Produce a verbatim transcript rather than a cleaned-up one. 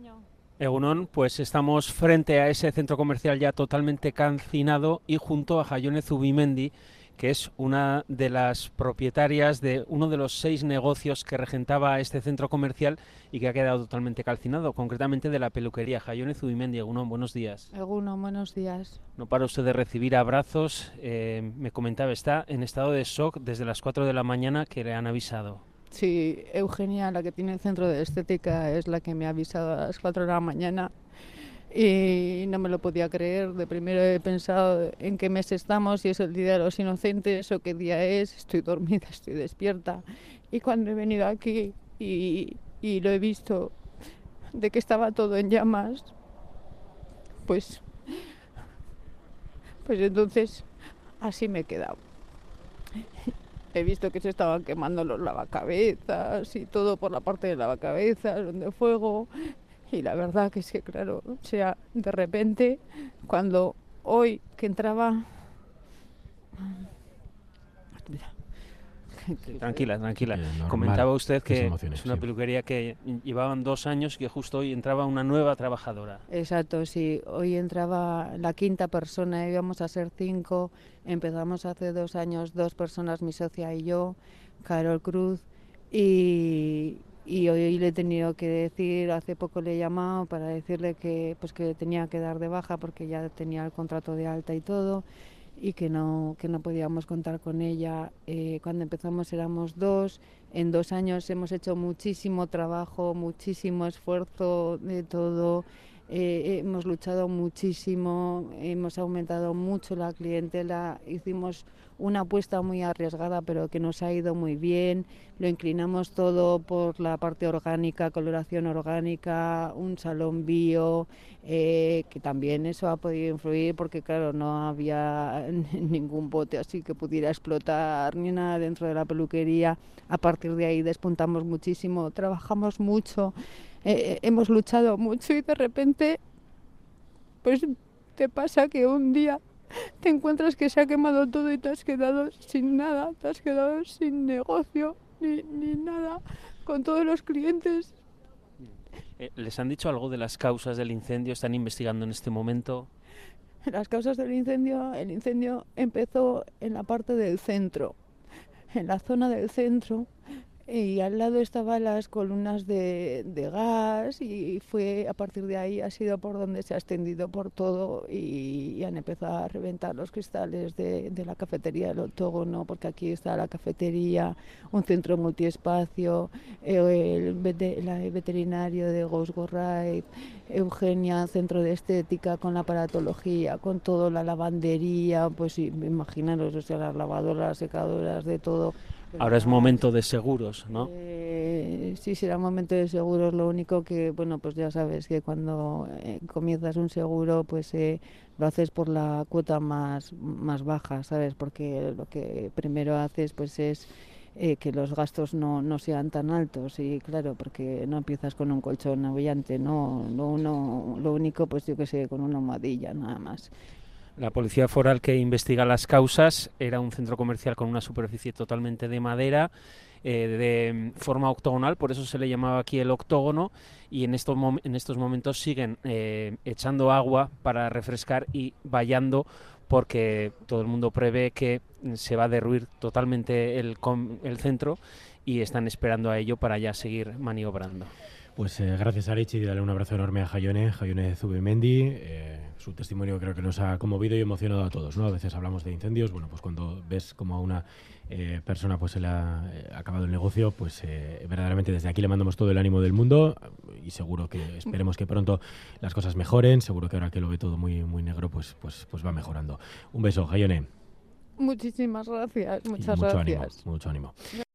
Bueno, Egunon, pues estamos frente a ese centro comercial ya totalmente calcinado y junto a Jaione Zubimendi, que es una de las propietarias de uno de los seis negocios que regentaba este centro comercial y que ha quedado totalmente calcinado, concretamente de la peluquería. Jaione Zubimendi, Egunon, buenos días. Eguno, buenos días. No para usted de recibir abrazos, eh, me comentaba, está en estado de shock desde las cuatro de la mañana que le han avisado. Sí, Eugenia, la que tiene el centro de estética, es la que me ha avisado a las cuatro de la mañana y no me lo podía creer. De primero he pensado en qué mes estamos, si es el Día de los Inocentes o qué día es. Estoy dormida, estoy despierta. Y cuando he venido aquí y, y lo he visto de que estaba todo en llamas, pues, pues entonces así me he quedado. He visto que se estaban quemando los lavacabezas y todo por la parte de lavacabezas, donde fuego. Y la verdad que es que, claro, o sea, de repente, cuando hoy que entraba... Sí, tranquila, tranquila. Eh, normal, Comentaba usted es que emociones, es una sí. peluquería que llevaban dos años y que justo hoy entraba una nueva trabajadora. Exacto, sí. Hoy entraba la quinta persona, íbamos a ser cinco. Empezamos hace dos años, dos personas, mi socia y yo, Carol Cruz. Y, y hoy le he tenido que decir, hace poco le he llamado para decirle que, pues que tenía que dar de baja porque ya tenía el contrato de alta y todo, y que no, que no podíamos contar con ella. Eh, cuando empezamos éramos dos. En dos años hemos hecho muchísimo trabajo, muchísimo esfuerzo de todo. Eh, hemos luchado muchísimo, hemos aumentado mucho la clientela, hicimos una apuesta muy arriesgada pero que nos ha ido muy bien, lo inclinamos todo por la parte orgánica, coloración orgánica, un salón bio, eh, que también eso ha podido influir porque claro, no había ningún bote así que pudiera explotar ni nada dentro de la peluquería. A partir de ahí despuntamos muchísimo, trabajamos mucho. Eh, hemos luchado mucho y de repente pues te pasa que un día te encuentras que se ha quemado todo y te has quedado sin nada, te has quedado sin negocio ni, ni nada, con todos los clientes. Eh, ¿Les han dicho algo de las causas del incendio? ¿Están investigando en este momento? Las causas del incendio, el incendio empezó en la parte del centro, en la zona del centro. Y al lado estaban las columnas de, de gas y fue a partir de ahí ha sido por donde se ha extendido por todo y, y han empezado a reventar los cristales de, de la cafetería del Octógono, porque aquí está la cafetería, un centro multiespacio, el, el, el veterinario de Gosgorraid, Eugenia, centro de estética con la aparatología, con todo, la lavandería, pues imaginaros, o sea, las lavadoras, las secadoras, de todo. Ahora es momento de seguros, ¿no? Eh, sí, será momento de seguros. Lo único que, bueno, pues ya sabes que cuando eh, comienzas un seguro, pues eh, lo haces por la cuota más, más baja, ¿sabes? Porque lo que primero haces, pues es eh, que los gastos no, no sean tan altos. Y claro, porque no empiezas con un colchón abollante, no. Lo, uno, lo único, pues yo que sé, con una almohadilla, nada más. La policía foral que investiga las causas era un centro comercial con una superficie totalmente de madera, eh, de forma octogonal, por eso se le llamaba aquí el octógono, y en estos, mom en estos momentos siguen eh, echando agua para refrescar y vallando porque todo el mundo prevé que se va a derruir totalmente el, el centro y están esperando a ello para ya seguir maniobrando. Pues eh, gracias a Arichi y darle un abrazo enorme a Jaione, Jaione Zubimendi. Eh, su testimonio creo que nos ha conmovido y emocionado a todos, ¿no? A veces hablamos de incendios, bueno, pues cuando ves como a una eh, persona pues se le ha eh, acabado el negocio, pues eh, verdaderamente desde aquí le mandamos todo el ánimo del mundo y seguro que esperemos que pronto las cosas mejoren, seguro que ahora que lo ve todo muy, muy negro, pues, pues, pues va mejorando. Un beso, Jaione. Muchísimas gracias, muchas mucho gracias. Ánimo, mucho ánimo.